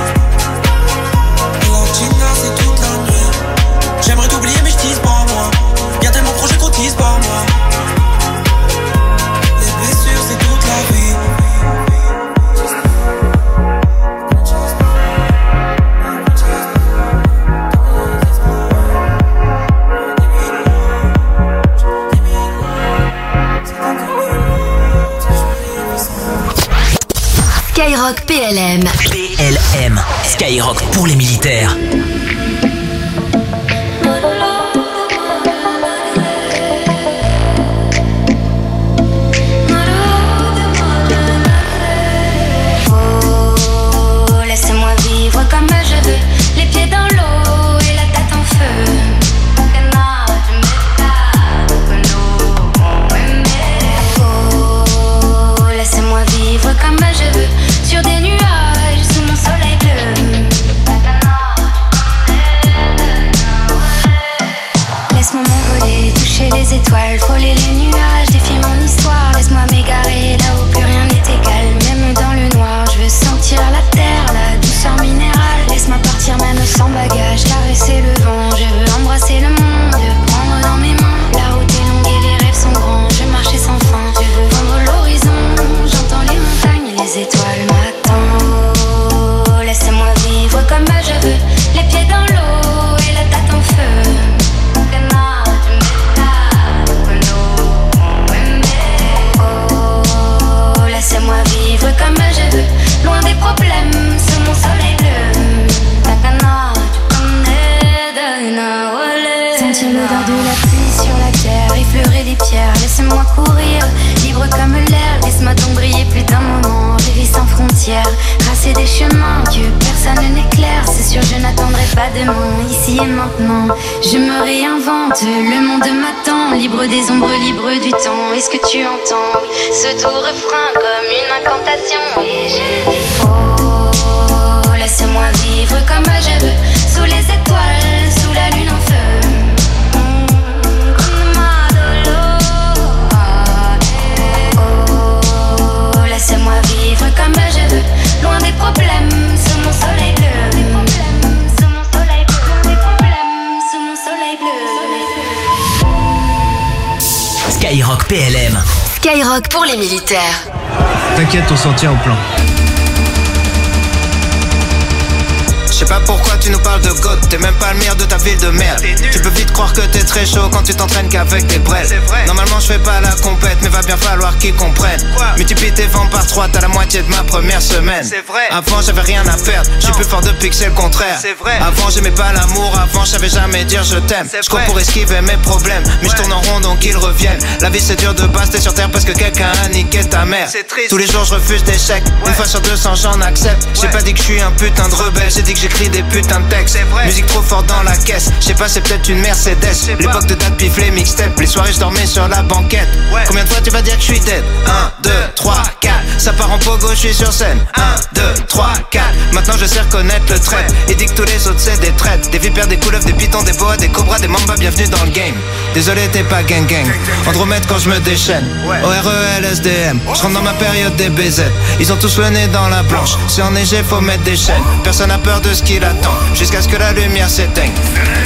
Latina c'est toute la nuit. J'aimerais t'oublier mais j'tise pas moi, y'a tellement de projets qu'on tise pas moi. Les blessures c'est toute la vie. Skyrock PLM. PLM. Skyrock pour les militaires. Oh, laissez-moi vivre comme je veux, les pieds dans l'eau et la tête en feu. Oh, laissez-moi vivre comme je veux, sur des nuages sous mon soleil bleu. sûr je n'attendrai pas demain, ici et maintenant. Je me réinvente, le monde m'attend. Libre des ombres, libre du temps. Est-ce que tu entends ce doux refrain comme une incantation? Et je dis oh, laisse-moi vivre comme je veux, sous les étoiles, sous la lune en feu. Laisse-moi vivre comme je veux, loin des problèmes, sous mon soleil bleu. Sous mon soleil bleu, loin des problèmes, sous mon soleil bleu. Skyrock PLM. Skyrock pour les militaires. T'inquiète, on s'en tient au plan. Je sais pas pourquoi tu nous parles de God, t'es même pas le meilleur de ta ville de merde. Tu peux vite croire que t'es très chaud quand tu t'entraînes qu'avec des brels. Normalement je fais pas la compète, mais va bien falloir qu'ils comprennent. Multiplie tes vents par 3, t'as la moitié de ma première semaine. Avant j'avais rien à perdre, je suis plus fort depuis que c'est le contraire. Avant j'aimais pas l'amour, avant je savais jamais dire je t'aime. Je cours pour esquiver mes problèmes, mais je tourne en rond donc ils reviennent. La vie c'est dur de base, t'es sur terre parce que quelqu'un a niqué ta mère. Tous les jours je refuse d'échecs, une fois sur 200 j'en accepte. J'ai pas dit que je suis un putain de rebelle, j'ai dit que j'écris des putains de textes. Musique trop fort dans la caisse, je sais pas c'est peut-être une Mercedes. L'époque de date pif les mixtapes, les soirées je dormais sur la banquette. Combien de fois tu vas dire que je suis dead? 1, 2, 3, 4, ça part en pogo, je suis sur scène. 1, 2, 3, 4, maintenant je sais reconnaître le trait. Et dit que tous les autres c'est des traites, des vipères, des couleuvres, des pitons, des boas, des cobras, des mambas, bienvenue dans le game. Désolé t'es pas gang gang, Andromède quand je me déchaîne. ORELSDM, je rentre dans ma période des BZ. Ils ont tous le nez dans la blanche, c'est enneigé faut mettre des chaînes. Personne n'a peur de ce qu'il attend, jusqu'à ce que la lumière s'éteigne.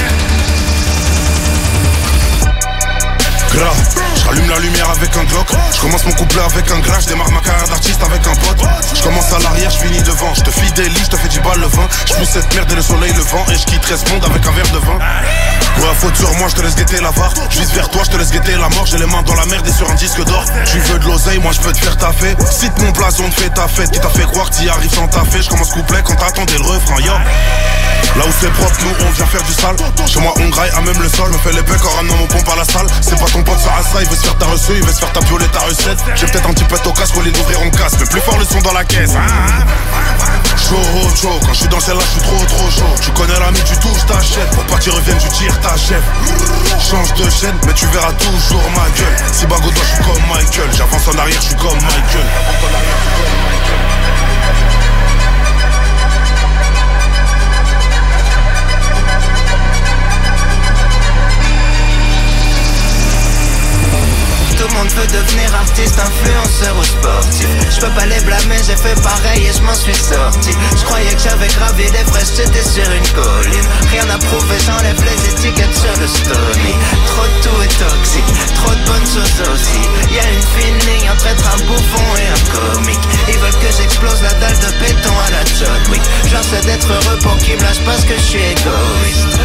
Grave, j'allume la lumière avec un Glock. Je commence mon couplet avec un gras. Je démarre ma carrière d'artiste avec un pote. Je commence à l'arrière, je finis devant. Je te fidélise, je te fais 10 balles le vin. Je pousse cette merde et le soleil levant. Et je quitterai ce monde avec un verre de vin. Pour la faute sur moi, je te laisse guetter la barre. Je vise vers toi, je te laisse guetter la mort. J'ai les mains dans la merde et sur un disque d'or. Tu veux de l'oseille, moi je peux te faire taffer. Cite mon blason, te fais ta fête. Qui t'a fait croire que t'y arrives sans taffer. Je commence couplet quand t'attendais le refrain, yo. Là où c'est propre, nous on vient faire du sale. Chez moi on graille à même le sol. Me fait les becs en ramenant mon pompe à la salle. C'est pas ton pote sur ça, il veut se faire ta reçue, il veut se faire ta violer ta recette. J'ai peut-être un petit peu au casque, au lieu d'ouvrir on casse. Mais plus fort le son dans la caisse. Chaud, quand je suis dans celle-là, je suis trop chaud. Tu connais l'ami, tu touches ta chaîne. Pour pas qu'il revienne, tu tires ta chef. Change de chaîne, mais tu verras toujours ma gueule. Si bague au doigt, je suis comme Michael. J'avance en arrière, je suis comme Michael. Tout le monde veut devenir artiste, influenceur ou sportif. Je peux pas les blâmer, j'ai fait pareil et je m'en suis sorti. Je croyais que j'avais gravé l'Everest, j'étais sur une colline. Rien à prouver, j'enlève les étiquettes sur le story. Trop de tout est toxique, trop de bonnes choses aussi. Y'a une fine ligne entre être un bouffon et un comique. Ils veulent que j'explose la dalle de béton à la John Wick. J'essaie d'être heureux pour qu'ils me lâchent parce que je suis égoïste.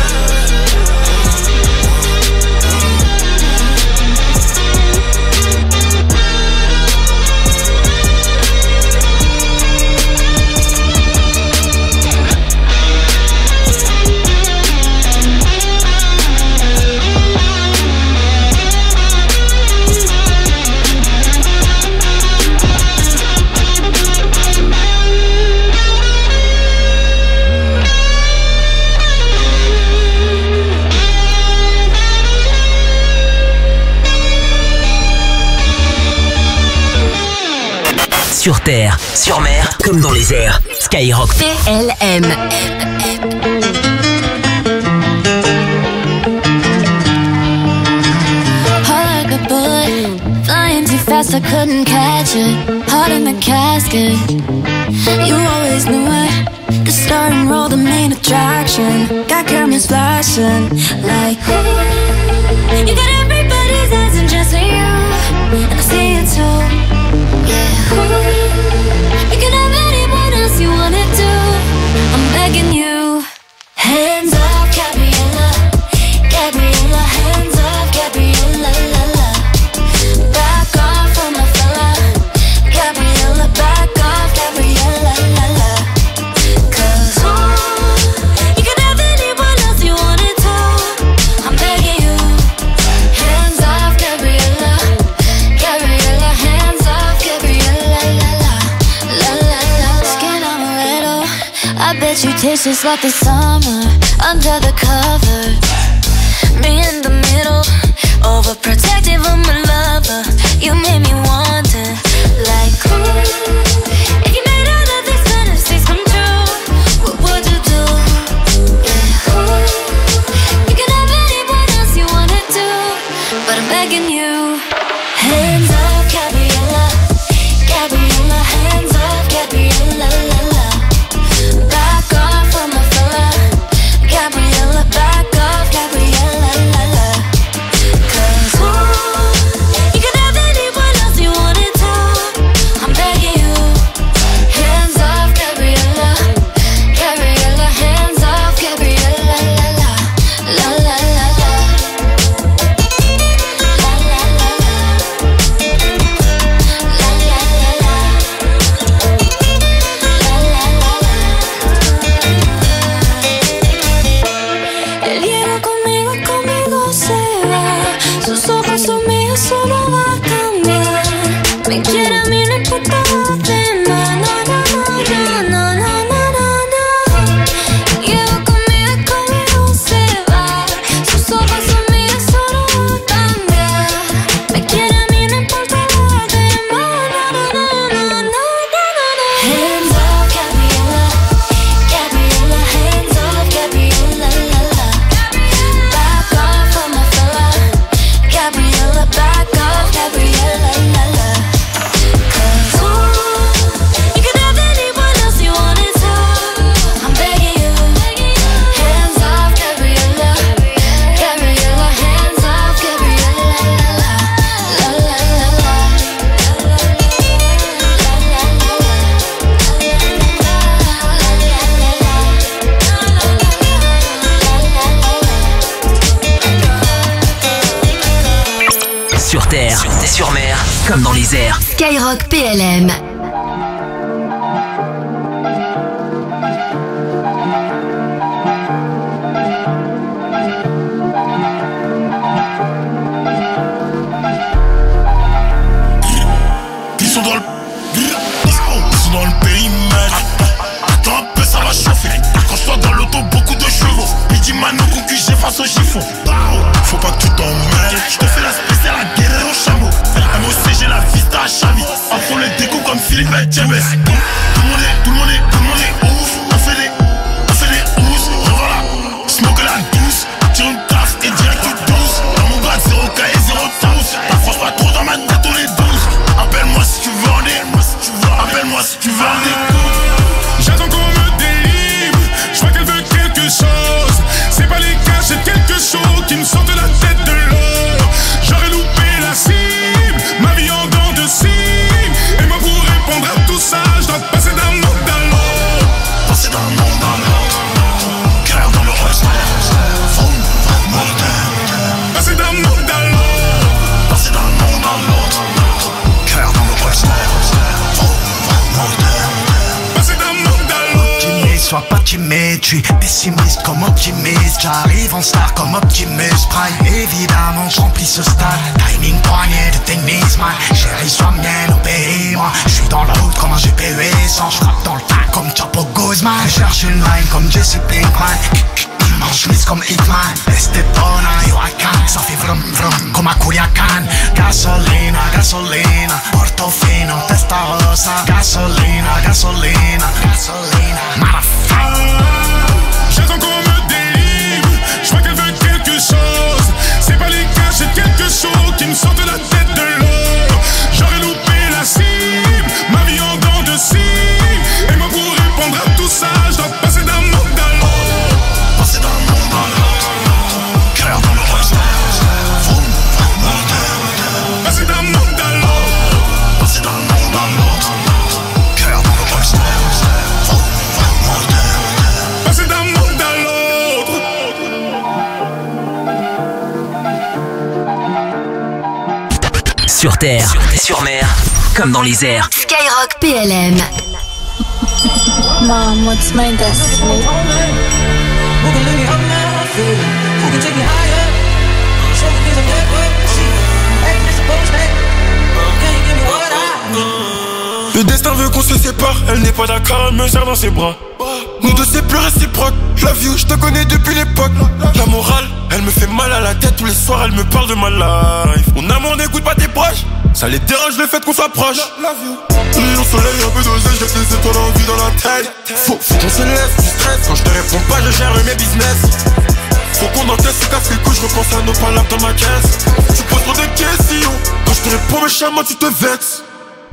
Sur terre, sur mer, comme dans les airs. Skyrock PLM. Heart like a bullet, flying too fast, I couldn't catch it. Heart in the casket, you always knew it. The star and roll, the main attraction. Got cameras flashing like you got everybody's eyes and just you, and I see it too. You can have anyone else you wanna do. I'm begging you. Hands up, Gabriella, Gabriella. Hands up, Gabriella, la la. Back off from my fella, Gabriella. Back off, Gabriella, la la. 'Cause you can have anyone else you wanna do. I'm begging. This is like the summer under the covers. Me in the middle, overprotective of my lover. You made me wonder, like, ooh, if you made all of these fantasies come true, what would you do? Yeah, ooh, you can have anyone else you wanna do, but I'm begging you. Hands off, Gabriella, Gabriella, hands off, Gabriella, la la. Back off from my fella, Gabriella, back off, Gabriella, la la. 'Cause ooh, you can have anyone else you wanted to. I'm begging you. Hands off, Gabriella, Gabriella, hands off, Gabriella, la la, la la la la. La la la la. La la la la. La la la la. Él llega conmigo, conmigo se va. Sus ojos son míos, solo va a cambiar. Me quiere a mí, no importa lo demás. No, no, no, no, no, no, no, no. Llega conmigo, conmigo se va. Sus ojos son míos, solo va a cambiar. Me quiere a mí, no importa lo demás. No, no, no, no, no, no, no. Hands off, Gabriella, Gabriella, hands off, Gabriella, la la. Back off from my fella, Gabriella, back off, Gabriella, la la. 'Cause ooh, you can have anyone else you wanted to. I'm begging you. Hands off, Gabriella, Gabriella, hands off, Gabriella, la la, la la la la. Sur terre, sur mer, comme dans les airs. Skyrock PLM. Ils sont dans le... Ils sont dans le périmètre. Attends un peu, ça va chauffer. Quand je sois dans l'auto, beaucoup de chevaux. Midi Mano, concu, j'ai face au chiffon. Faut pas que tu t'emmêles. Je te fais la spéciale à guérir au chameau. MOC, j'ai la vista à Chavi. Après le déco comme Philippe et James. Tout le monde est ouf. On fait des housses. Revoilà, smoke la douce. Tire une taf et direct tu douce. Dans mon grade, 0K et 0 tous. T'approches pas trop dans ma tête, on est 12. Appelle-moi si tu veux en écoute. Appelle-moi si tu veux en écoute. J'attends qu'on me délivre, je vois qu'elle veut quelque chose. C'est pas les cachets de quelque chose qui me sortent de la tête de l'eau. J'aurais loupé la cible, ma vie en dents de cible. Et moi pour répondre à tout ça, je dois passer d'un monde à l'autre. Passer d'un monde à l'autre. Cœur dans le reste. Passer d'un monde à l'autre. Passer d'un monde à l'autre. Cœur dans le reste. Passer d'un monde à l'autre. Optimiste, sois pas timide, je suis pessimiste comme optimiste. J'arrive en star comme Optimus Prime. Évidemment, je remplis ce stade. Timing poignet de tennis, man. Chérie, sois mienne, obéis-moi. Je suis dans la route comme un GPU sans. Je frappe dans le tas comme Chapo Guzman. Je cherche une line comme Jesse Pinkman. Mange mise comme Hitman. Estepona, Huracan. Ça fait vrum vrum comme à Culiacan. Gasolina, gasolina. Portofino, Testarossa. Gasolina, gasolina, gasolina. Motherfucker. J'attends qu'on me délivre, je vois qu'elle veut quelque chose. C'est pas les cachets de quelque chose qui me sortent de la tête de l'eau. J'aurais loupé la cible, ma vie en dents de cible. Et moi pour répondre à tout ça, je dois passer d'un monde à l'autre. Passer d'un monde à l'autre. Cœur dans le reste. Passer d'un monde à l'autre. Passer d'un monde à l'autre. Cœur dans le reste. Passer d'un monde à l'autre. Sur terre, sur mer, comme dans les airs. Skyrock PLM. Mom, what's my destiny? Le destin veut qu'on se sépare, elle n'est pas d'accord, elle me serre dans ses bras. Nous deux c'est plus réciproque. Love you, je te connais depuis l'époque. La morale, elle me fait mal à la tête. Tous les soirs elle me parle de ma life. Mon amour n'écoute pas tes proches. Ça les dérange le fait qu'on soit proche. Rayon soleil, un peu d'oseille, j'ai des étoiles en vie dans la tête. Faut qu'on se laisse du stress. Quand je te réponds pas, je gère mes business. Faut qu'on encaisse, se casse les couilles, je repense à nos palabres dans ma caisse. Tu poses trop de questions. Quand je te réponds méchamment, tu te vexes.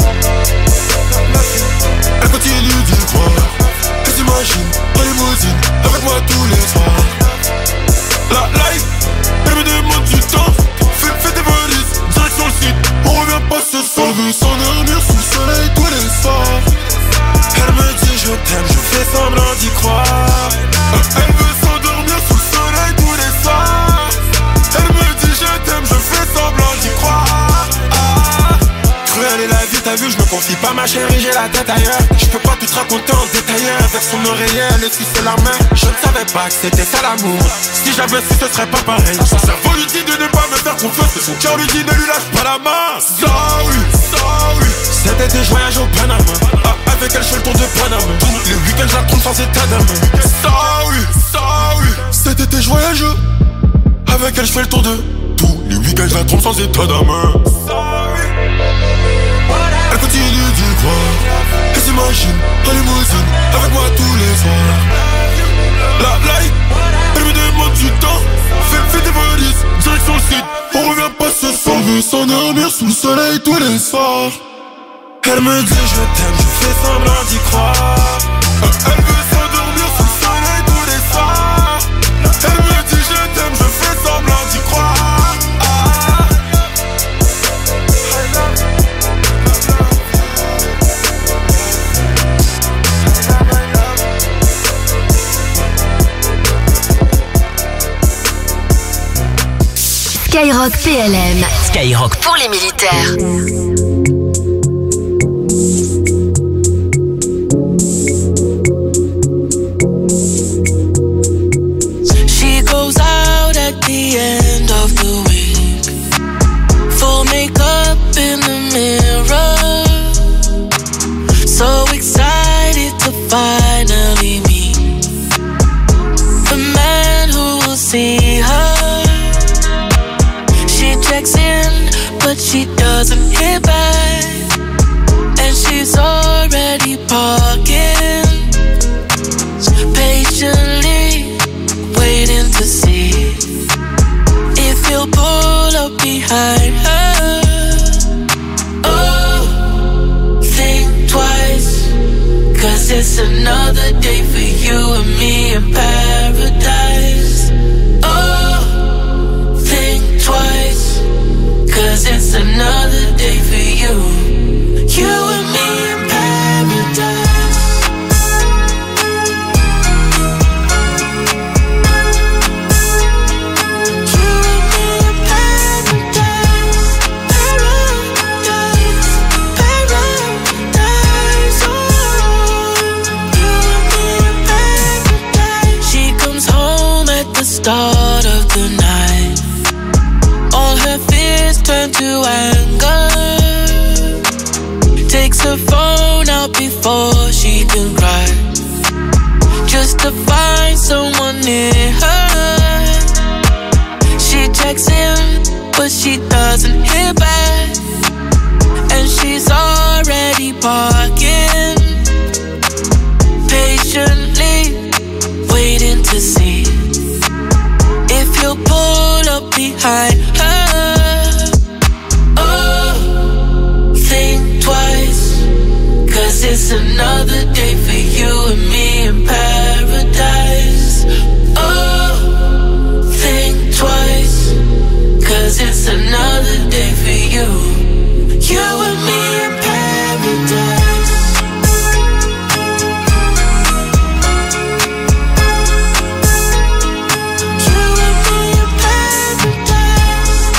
Elle continue d'y croire. Elle s'imagine dans les limousine avec moi tous les soirs. La life, elle me demande du temps. Fais des valises, direction le site. On revient pas ce soir. Elle veut s'endormir sous le soleil tous les soirs. Elle me dit je t'aime, je fais semblant d'y croire. Elle veut s'endormir sous le soleil tous les soirs. Elle me dit je t'aime, je fais semblant d'y croire. Cruelle est la vie, t'as vu, je me confie pas ma chérie, j'ai la tête ailleurs. Je peux pas tout te raconter en détail. Avec son oreiller, elle essuie la main. Je ne savais pas que c'était ça l'amour. Si j'avais su, ce serait pas pareil. Son cerveau lui dit de ne pas me faire confiance, mais son cœur lui dit ne lui lâche pas la main. Sorry. Cet été je voyage au Panama. Avec elle je fais le tour de Panama. Tous les week-ends je la trompe sans état d'âme. Sorry. Cet été je voyage. Avec elle je fais le tour de. Tous les week-ends je la trompe sans état d'âme. Elle continue d'y croire. Elle s'imagine en limousine avec moi tous les soirs. La life, elle me demande du temps. Fais des valises, direction le site. On revient pas ce soir. On veut s'endormir sous le soleil tous les soirs. Elle me dit je t'aime, je fais semblant d'y croire. Elle veut s'endormir sous le soleil tous les soirs. Elle me dit je t'aime, je fais semblant d'y croire. Skyrock PLM. Skyrock pour les militaires. She goes out at the end of the week. Full makeup in the mirror. So excited to finally meet the man who will see her. Checks in, but she doesn't hit back. And she's already parking, patiently waiting to see if he'll pull up behind her. Oh, think twice, 'cause it's another day for you and me in paradise. Oh, think twice, 'cause it's another day for you. You and me in paradise. You and me in paradise. Paradise, paradise. Oh, you and me in paradise. She comes home at the start of the night. All her fears turn to anger. Takes her phone out before she can cry, just to find someone near her. She checks in, but she doesn't hear back. And she's already parking, patiently waiting to see if he'll pull up behind her. Oh, think twice, 'cause it's another day for you and me in paradise. Oh, think twice, 'cause it's another day for you. You and me in paradise. You and me in paradise.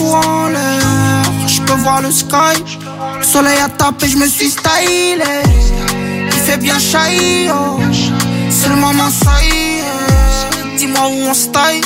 fous en l'air. Je peux voir le sky. Le soleil a tapé, je me suis stylé. Il fait bien chahi, oh. C'est le moment, ça y est. Dis-moi où on se taille.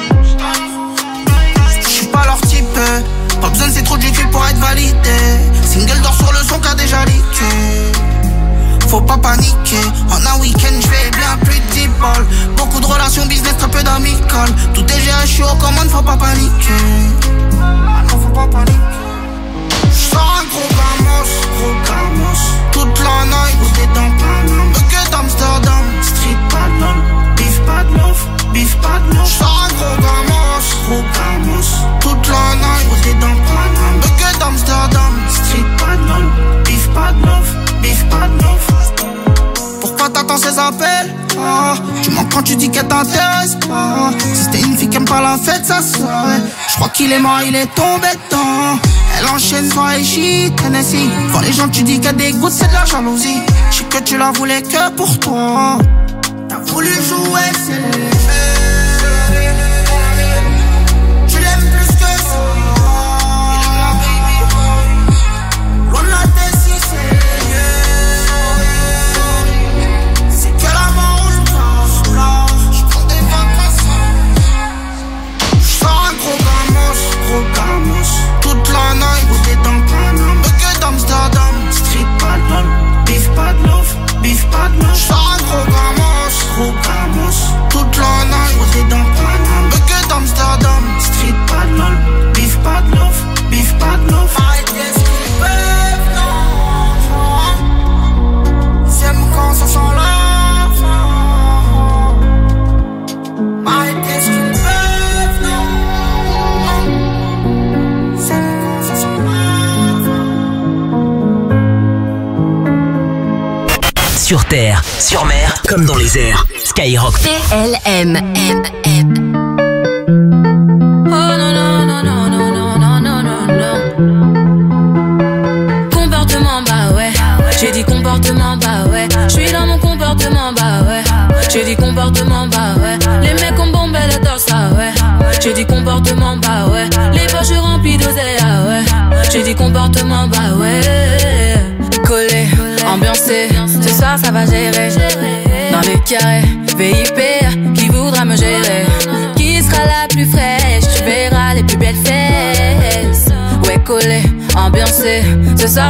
J'suis pas leur type. Pas besoin de c'est trop du cul pour être validé. Single d'or sur le son qu'a déjà leaké. Faut pas paniquer. En un week-end j'fais bien plus de 10 balles. Beaucoup de relations business, très peu d'amical. Tout est géré, j'suis aux commandes, faut pas paniquer. Non, faut pas paniquer. J'sors un gros gamos. Toute la night, où t'es dans Paname. Que d'Amsterdam, street bad love. Beef bad love. J'sors un gros gamos. Toute la night, où t'es dans Paname. Que d'Amsterdam, street bad love. Beef bad love. Pourquoi t'attends ces appels? Tu mens quand tu dis qu'elle t'intéresse pas. Si c'était une fille qui aime pas la fête, ça serait. J'crois qu'il est mort, il est tombé dedans. Elle enchaîne soirée shit, Tennessee. Quand les gens tu dis qu'il y a des gouttes, c'est de la jalousie. J'sais que tu la voulais que pour toi. T'as voulu jouer, c'est léger. Tu l'aimes plus que ça. Il aime la baby. Loin de la tête si c'est c'est que la mort où je passe là. J'prends des vacances. J'sors un gros gamos. Toute la night, où t'es dans Paname. Que d'Amsterdam, street bad love. Beef bad love. J'sors un gros gamos. Toute la night, où t'es dans Paname. Que d'Amsterdam, street bad love. Beef bad love. Arrêtez ce qu'ils peuvent, non. J'aime quand ça sent la fin. Arrêtez ce qu'ils peuvent, non. J'aime quand ça sent la fin. Sur terre, sur mer, comme dans les airs. Skyrock PLM. Comportement, bah ouais. J'ai dit comportement, bah ouais. J'suis dans mon comportement, bah ouais. J'ai dit comportement, bah ouais. Les mecs ont bombé le torse, ah ouais. J'ai dit comportement, bah ouais. Les poches remplies d'oseille, ah ouais. J'ai dit comportement, bah ouais. Collé, ambiancé, ce soir ça va gérer. Dans le carré, VIP, qui voudra me gérer? Qui sera la plus fraîche? Tu verras les plus belles fesses. Ouais, collé, ambiancé, ce soir